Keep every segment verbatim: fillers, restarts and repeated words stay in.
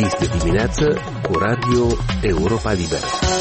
Este dimineață cu Radio Europa Liberă.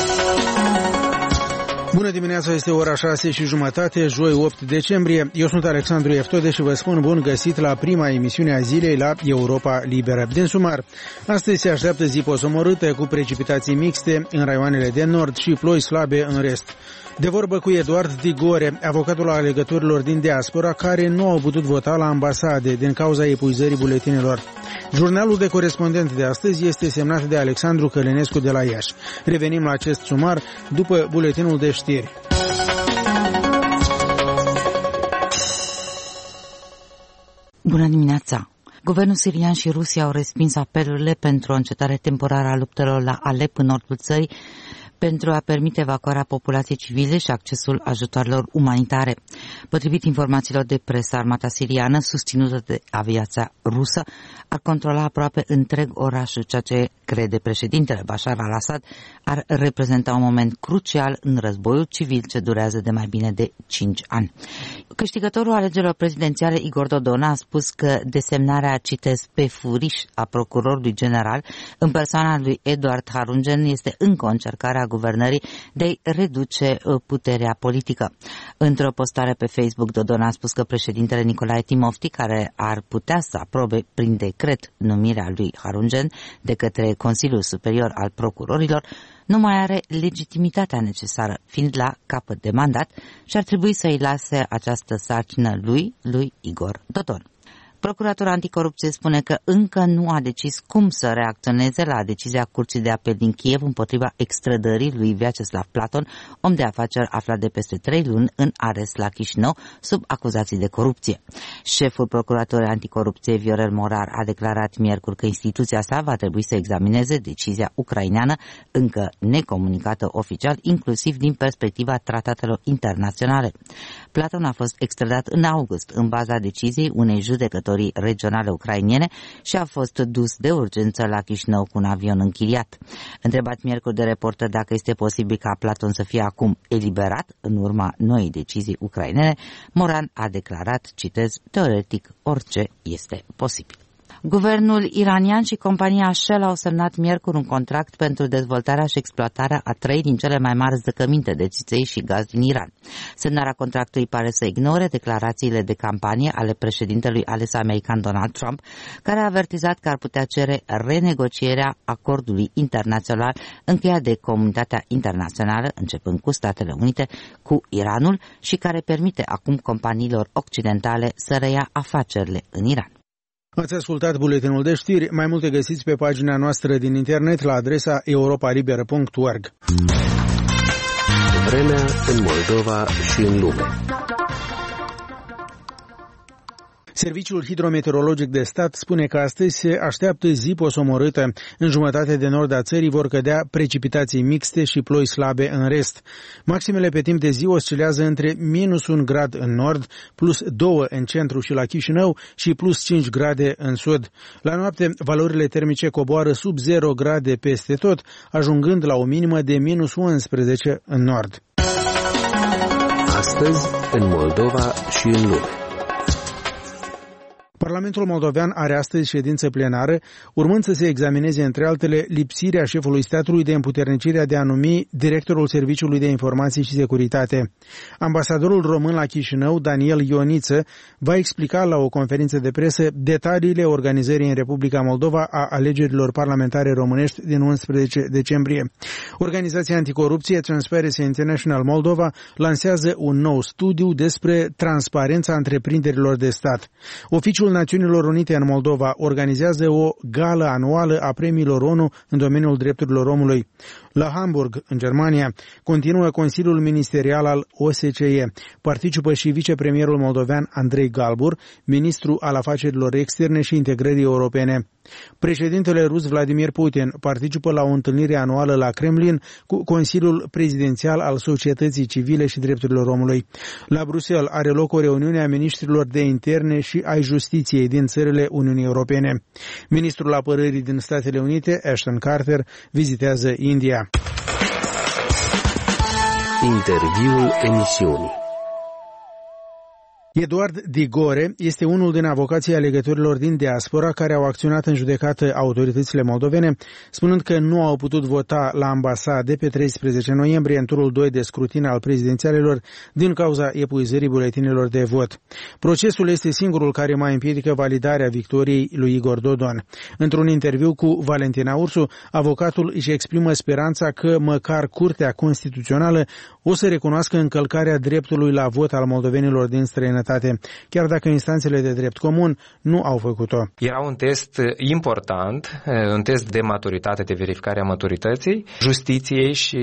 Bună dimineața, este ora șase și jumătate, joi opt decembrie. Eu sunt Alexandru Eftode și vă spun bun găsit la prima emisiune a zilei la Europa Liberă. Din sumar, astăzi se așteaptă zi posomorâtă cu precipitații mixte în raioanele de nord și ploi slabe în rest. De vorbă cu Eduard Digore, avocatul alegătorilor din diaspora, care nu au putut vota la ambasade din cauza epuizării buletinelor. Jurnalul de corespondent de astăzi este semnat de Alexandru Călinescu de la Iași. Revenim la acest sumar după buletinul de știri. Bună dimineața! Guvernul sirian și Rusia au respins apelurile pentru o încetare temporară a luptelor la Alep, în nordul țării, pentru a permite evacuarea populației civile și accesul ajutoarelor umanitare. Potrivit informațiilor de presă, armata siriană, susținută de aviația rusă, ar controla aproape întreg orașul, ceea ce, crede președintele Bashar al-Assad, ar reprezenta un moment crucial în războiul civil ce durează de mai bine de cinci ani. Câștigătorul alegerilor prezidențiale Igor Dodon a spus că desemnarea, citez, pe furiș a procurorului general în persoana lui Eduard Harungen este încă o încercare a guvernării de a-i reduce puterea politică. Într-o postare pe Facebook, Dodon a spus că președintele Nicolae Timofti, care ar putea să aprobe prin decret numirea lui Harungen de către Consiliul Superior al Procurorilor, nu mai are legitimitatea necesară, fiind la capăt de mandat, și ar trebui să îi lase această sarcină lui, lui Igor Dodon. Procuratura anticorupție spune că încă nu a decis cum să reacționeze la decizia Curții de Apel din Kiev împotriva extrădării lui Vyacheslav Platon, om de afaceri aflat de peste trei luni în arest la Chișinău sub acuzații de corupție. Șeful Procuraturii Anticorupție, Viorel Morar, a declarat miercuri că instituția sa va trebui să examineze decizia ucraineană încă necomunicată oficial, inclusiv din perspectiva tratatelor internaționale. Platon a fost extradat în august în baza deciziei unei judecători regionale ucrainene și a fost dus de urgență la Chișinău cu un avion închiriat. Întrebat miercuri de reporter dacă este posibil ca Platon să fie acum eliberat în urma noii decizii ucrainene, Moran a declarat, citez, teoretic orice este posibil. Guvernul iranian și compania Shell au semnat miercuri un contract pentru dezvoltarea și exploatarea a trei din cele mai mari zăcăminte de țiței și gaz din Iran. Semnarea contractului pare să ignore declarațiile de campanie ale președintelui ales american Donald Trump, care a avertizat că ar putea cere renegocierea acordului internațional încheiat de comunitatea internațională, începând cu Statele Unite, cu Iranul și care permite acum companiilor occidentale să reia afacerile în Iran. Ați ascultat buletinul de știri, mai multe găsiți pe pagina noastră din internet la adresa europa liberă punct org. Vremea în Moldova și în lume. Serviciul hidrometeorologic de stat spune că astăzi se așteaptă zi posomorâtă. În jumătate de nord a țării vor cădea precipitații mixte și ploi slabe în rest. Maximele pe timp de zi oscilează între minus un grad în nord, plus doi în centru și la Chișinău și plus cinci grade în sud. La noapte, valorile termice coboară sub zero grade peste tot, ajungând la o minimă de minus unsprezece în nord. Astăzi, în Moldova și în lume. Parlamentul moldovean are astăzi ședință plenară, urmând să se examineze, între altele, lipsirea șefului statului de împuternicirea de a numi directorul Serviciului de Informații și Securitate. Ambasadorul român la Chișinău, Daniel Ioniță, va explica la o conferință de presă detaliile organizării în Republica Moldova a alegerilor parlamentare românești din unsprezece decembrie. Organizația anticorupție Transparency International Moldova lansează un nou studiu despre transparența întreprinderilor de stat. Oficiul Națiunilor Unite în Moldova organizează o gală anuală a premiilor ONU în domeniul drepturilor omului. La Hamburg, în Germania, continuă Consiliul Ministerial al O S C E. Participă și vicepremierul moldovean Andrei Galbur, ministru al afacerilor externe și integrării europene. Președintele rus Vladimir Putin participă la o întâlnire anuală la Kremlin cu Consiliul Prezidențial al Societății Civile și Drepturilor Omului. La Bruxelles are loc o reuniune a ministrilor de interne și ai justiției din țările Uniunii Europene. Ministrul Apărării din Statele Unite, Ashton Carter, vizitează India. Interviul emisiunii. Eduard Digore este unul din avocații alegătorilor din diaspora care au acționat în judecată autoritățile moldovene, spunând că nu au putut vota la ambasade pe treisprezece noiembrie în turul doi de scrutin al prezidențialelor din cauza epuizării buletinelor de vot. Procesul este singurul care mai împiedică validarea victoriei lui Igor Dodon. Într-un interviu cu Valentina Ursu, avocatul își exprimă speranța că măcar Curtea Constituțională o să recunoască încălcarea dreptului la vot al moldovenilor din străinătate, chiar dacă instanțele de drept comun nu au făcut-o. Era un test important, un test de maturitate, de verificare a maturității justiției și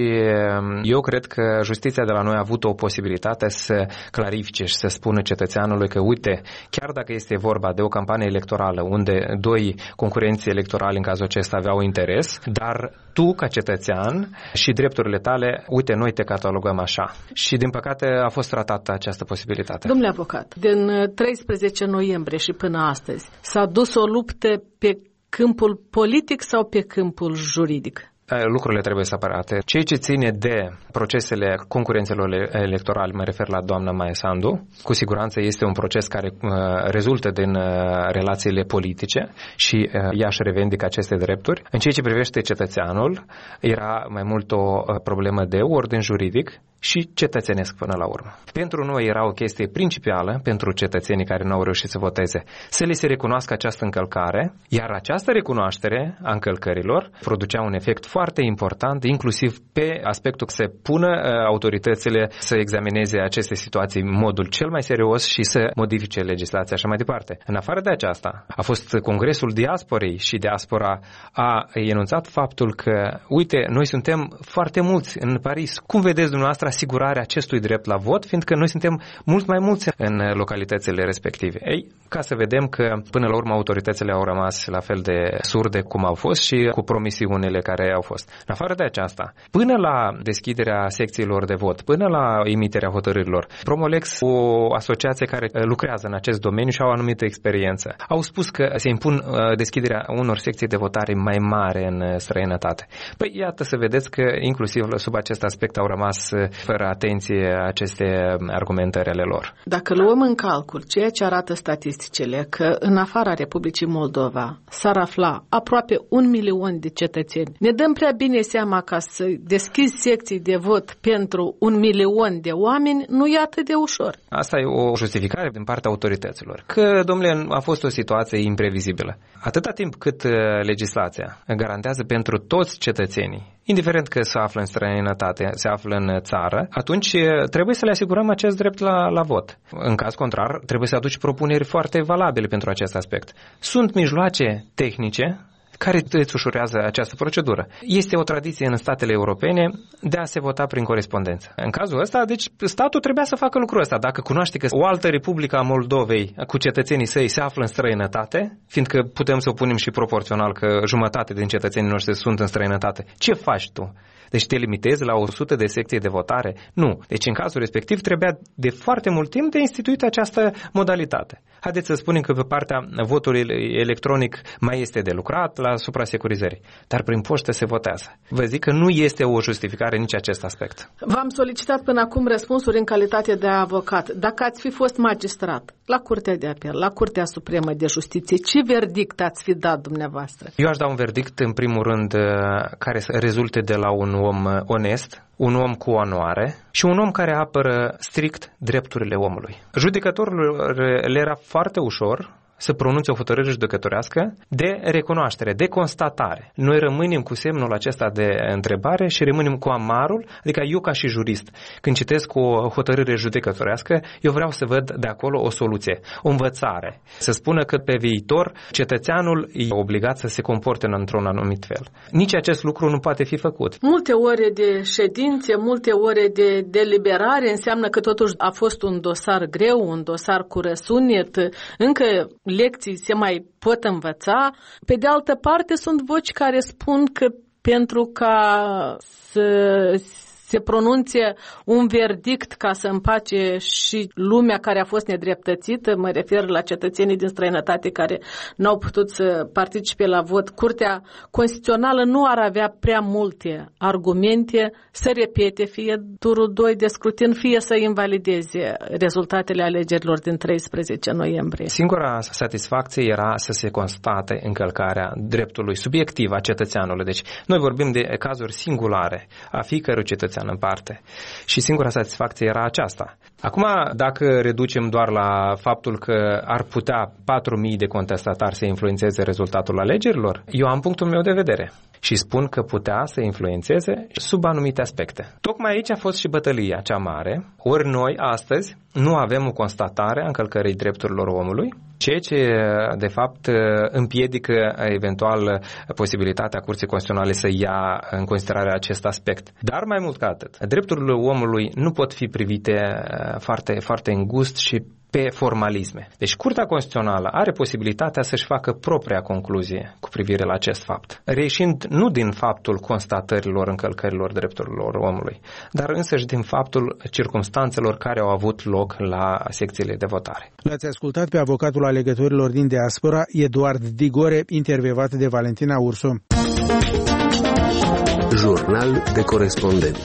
eu cred că justiția de la noi a avut o posibilitate să clarifice și să spună cetățeanului că, uite, chiar dacă este vorba de o campanie electorală unde doi concurenți electorali în cazul acesta aveau interes, dar tu, ca cetățean și drepturile tale, uite, noi te catalogăm așa. Și, din păcate, a fost tratată această posibilitate. Domnule avocat, din treisprezece noiembrie și până astăzi s-a dus o luptă pe câmpul politic sau pe câmpul juridic? Lucrurile trebuie separate. Ceea ce ține de procesele concurențelor electorale, mă refer la doamna Maia Sandu, cu siguranță este un proces care uh, rezultă din uh, relațiile politice și uh, ea își revendică aceste drepturi. În ceea ce privește cetățeanul, era mai mult o uh, problemă de ordin juridic și cetățenesc până la urmă. Pentru noi era o chestie principală, pentru cetățenii care nu au reușit să voteze, să li se recunoască această încălcare, iar această recunoaștere a încălcărilor producea un efect foarte important, inclusiv pe aspectul că se pună autoritățile să examineze aceste situații în modul cel mai serios și să modifice legislația așa mai departe. În afară de aceasta, a fost Congresul Diasporei și diaspora a enunțat faptul că, uite, noi suntem foarte mulți în Paris. Cum vedeți dumneavoastră asigurarea acestui drept la vot, fiindcă noi suntem mult mai mulți în localitățile respective. Ei, ca să vedem că până la urmă autoritățile au rămas la fel de surde cum au fost și cu promisiunile care au fost. În afară de aceasta, până la deschiderea secțiilor de vot, până la emiterea hotărârilor, Promolex, o asociație care lucrează în acest domeniu și au o anumită experiență, au spus că se impun deschiderea unor secții de votare mai mare în străinătate. Păi iată să vedeți că inclusiv sub acest aspect au rămas fără atenție aceste argumentări ale lor. Dacă luăm în calcul ceea ce arată statisticile, că în afara Republicii Moldova s-ar afla aproape un milion de cetățeni, ne dăm prea bine seama ca să deschizi secții de vot pentru un milion de oameni nu e atât de ușor. Asta e o justificare din partea autorităților. Că, domnule, a fost o situație imprevizibilă. Atâta timp cât legislația garantează pentru toți cetățenii, indiferent că se află în străinătate, se află în țară, atunci trebuie să le asigurăm acest drept la, la vot. În caz contrar, trebuie să aduci propuneri foarte valabile pentru acest aspect. Sunt mijloace tehnice care îți ușurează această procedură. Este o tradiție în statele europene de a se vota prin corespondență. În cazul ăsta, deci, statul trebuia să facă lucrul ăsta. Dacă cunoaște că o altă republică a Moldovei cu cetățenii săi se află în străinătate, fiindcă putem să o punem și proporțional că jumătate din cetățenii noștri sunt în străinătate, ce faci tu? Deci te limitezi la o sută de secții de votare? Nu. Deci în cazul respectiv trebuia de foarte mult timp de instituit această modalitate. Haideți să spunem că pe partea votului electronic mai este de lucrat la suprasecurizării, dar prin poștă se votează. Vă zic că nu este o justificare nici acest aspect. V-am solicitat până acum răspunsuri în calitate de avocat. Dacă ați fi fost magistrat la Curtea de Apel, la Curtea Supremă de Justiție, ce verdict ați fi dat dumneavoastră? Eu aș da un verdict, în primul rând, care să rezulte de la un om onest, un om cu onoare și un om care apără strict drepturile omului. Judecătorul le era foarte ușor să pronunțe o hotărâre judecătorească de recunoaștere, de constatare. Noi rămânem cu semnul acesta de întrebare și rămânem cu amarul, adică eu ca și jurist, când citesc o hotărâre judecătorească, eu vreau să văd de acolo o soluție, o învățare. Să spună că pe viitor cetățeanul e obligat să se comporte într-un anumit fel. Nici acest lucru nu poate fi făcut. Multe ore de ședințe, multe ore de deliberare înseamnă că totuși a fost un dosar greu, un dosar cu răsunet, încă lecții se mai pot învăța. Pe de altă parte, sunt voci care spun că pentru ca să se pronunțe un verdict ca să împace și lumea care a fost nedreptățită, mă refer la cetățenii din străinătate care n-au putut să participe la vot. Curtea Constituțională nu ar avea prea multe argumente să repete fie turul doi de scrutin, fie să invalideze rezultatele alegerilor din treisprezece noiembrie. Singura satisfacție era să se constate încălcarea dreptului subiectiv a cetățeanului. Deci noi vorbim de cazuri singulare a fiecărui cetățean în parte și singura satisfacție era aceasta. Acum, dacă reducem doar la faptul că ar putea patru mii de contestatari să influențeze rezultatul alegerilor, eu am punctul meu de vedere și spun că putea să influențeze sub anumite aspecte. Tocmai aici a fost și bătălia cea mare, ori noi astăzi nu avem o constatare a încălcării drepturilor omului, ceea ce de fapt împiedică eventual posibilitatea Curții Constituționale să ia în considerare acest aspect. Dar mai mult ca atât, drepturile omului nu pot fi privite foarte, foarte îngust și pe formalisme. Deci Curtea Constituțională are posibilitatea să-și facă propria concluzie cu privire la acest fapt, reieșind nu din faptul constatărilor încălcărilor drepturilor omului, dar însăși din faptul circumstanțelor care au avut loc la secțiile de votare. L-ați ascultat pe avocatul alegătorilor din diaspora, Eduard Digore, intervievat de Valentina Urso. Jurnal de corespondent.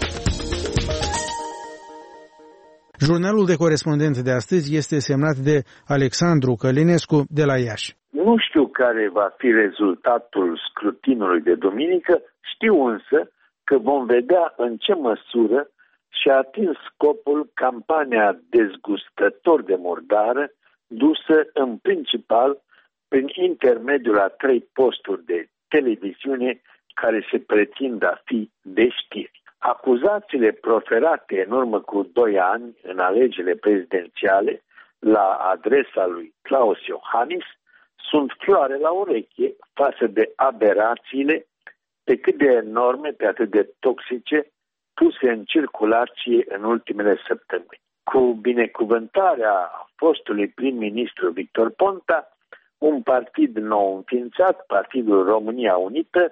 Jurnalul de corespondent de astăzi este semnat de Alexandru Călinescu de la Iași. Nu știu care va fi rezultatul scrutinului de duminică, știu însă că vom vedea în ce măsură și-a atins scopul campania dezgustător de murdară dusă în principal prin intermediul a trei posturi de televiziune care se pretind a fi de știri. Acuzațiile proferate în urmă cu doi ani în alegerile prezidențiale la adresa lui Klaus Iohannis sunt floare la ureche față de aberațiile pe cât de enorme, pe atât de toxice, puse în circulație în ultimele săptămâni. Cu binecuvântarea fostului prim-ministru Victor Ponta, un partid nou înființat, Partidul România Unită,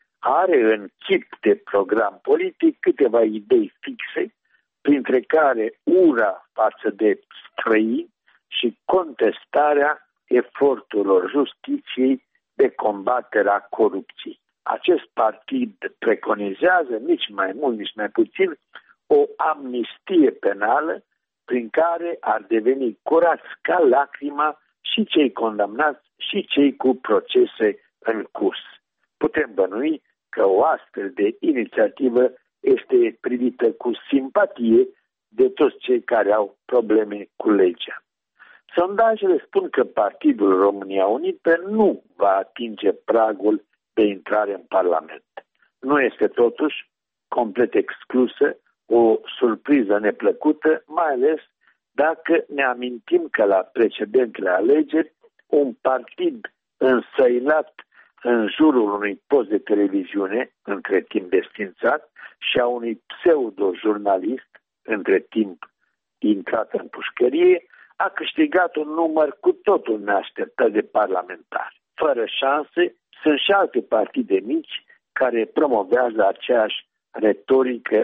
are în chip de program politic câteva idei fixe, printre care ura față de străini și contestarea eforturilor justiției de combaterea corupției. Acest partid preconizează, nici mai mult, nici mai puțin, o amnistie penală prin care ar deveni curați ca lacrima și cei condamnați și cei cu procese în curs. Putem bănui că o astfel de inițiativă este privită cu simpatie de toți cei care au probleme cu legea. Sondajele spun că Partidul România Unită nu va atinge pragul de intrare în Parlament. Nu este totuși complet exclusă o surpriză neplăcută, mai ales dacă ne amintim că la precedentele alegeri un partid însăilat în jurul unui post de televiziune, între timp desfințat, și a unui pseudo-jurnalist, între timp intrat în pușcărie, a câștigat un număr cu totul neașteptat de parlamentari. Fără șanse, sunt și alte partide mici care promovează aceeași retorică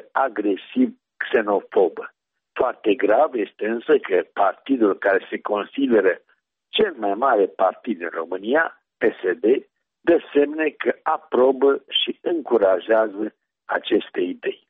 agresiv-xenofobă. Foarte grav este însă că partidul care se consideră cel mai mare partid în România, P S D, dă semne că aprobă și încurajează aceste idei.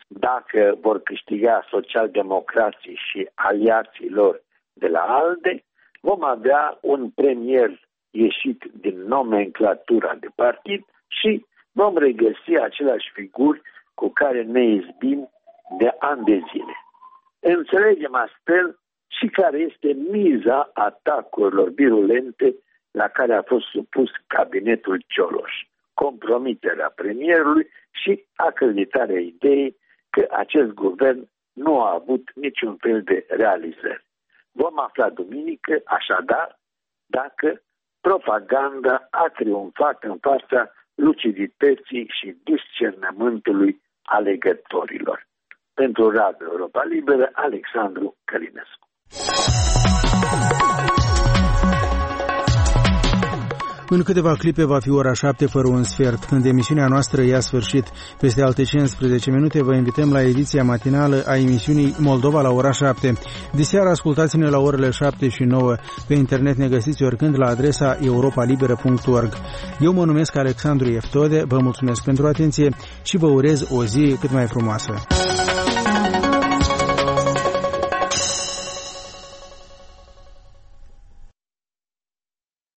Dacă vor câștiga socialdemocrații și aliații lor de la ALDE, vom avea un premier ieșit din nomenclatura de partid și vom regăsi aceleași figuri cu care ne izbim de ani de zile. Înțelegem astfel și care este miza atacurilor virulente la care a fost supus cabinetul Cioloș, compromiterea premierului și acreditarea ideii că acest guvern nu a avut niciun fel de realizări. Vom afla duminică, așadar, dacă propaganda a triumfat în fața lucidității și discernământului alegătorilor. Pentru Radio Europa Liberă, Alexandru Călinescu. În câteva clipe va fi ora șapte fără un sfert, când emisiunea noastră ia sfârșit. Peste alte cincisprezece minute vă invităm la ediția matinală a emisiunii Moldova la ora șapte. Diseară ascultați-ne la orele șapte și nouă. Pe internet ne găsiți oricând la adresa europa liberă punct org. Eu mă numesc Alexandru Eftode, vă mulțumesc pentru atenție și vă urez o zi cât mai frumoasă.